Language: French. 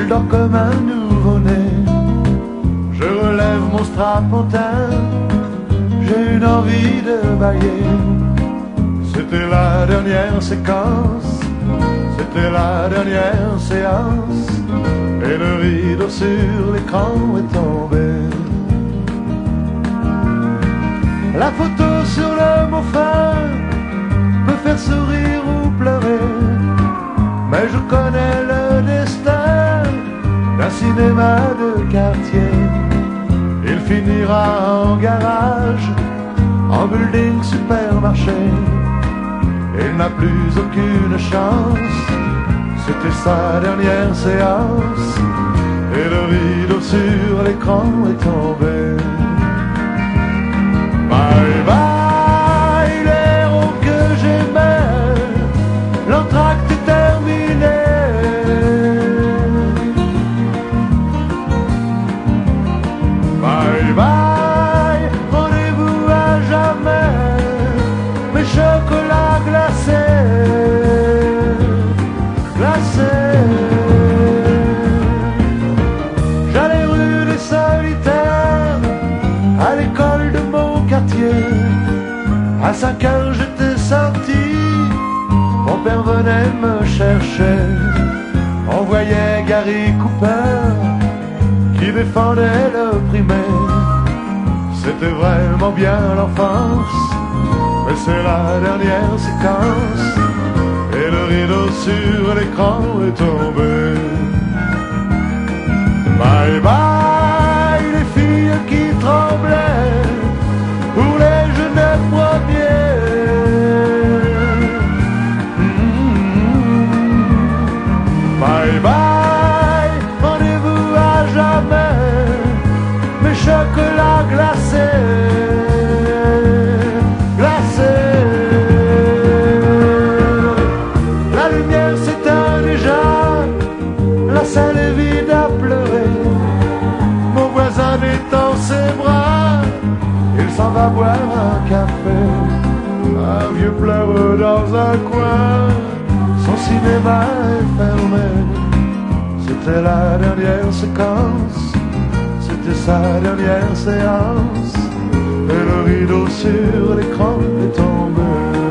Elle dort comme un nouveau-né. Je relève mon strapontin, j'ai une envie de bailler. C'était la dernière séquence, c'était la dernière séance, et le rideau sur l'écran est tombé. La photo sur le mot fin peut faire sourire ou pleurer, mais je connais le destin d'un cinéma de quartier. Il finira en garage, en building supermarché. Il n'a plus aucune chance, c'était sa dernière séance, et le rideau sur l'écran est tombé. Bye bye, l'héros que j'aimais, l'entracte est terminé. Bye bye, rendez-vous à jamais, mes chocolats glacés, glacés. J'allais rue des Solitaires, à l'école de mon quartier. À 5 heures j'étais sorti, mon père venait me chercher. On voyait Gary Cooper qui défendait le primaire. C'était vraiment bien l'enfance, mais c'est la dernière séquence, et le rideau sur l'écran est tombé. Bye bye, les filles qui tremblaient pour les jeunes premiers. Bye bye, rendez-vous à jamais, mes chocolats glacés, glacés. La lumière s'éteint déjà, la salle est vide à pleurer. Mon voisin étend ses bras, il s'en va boire un café. Un vieux pleure dans un coin, son cinéma est fermé. C'était la dernière séquence, c'était sa dernière séance, et le rideau sur l'écran est tombé.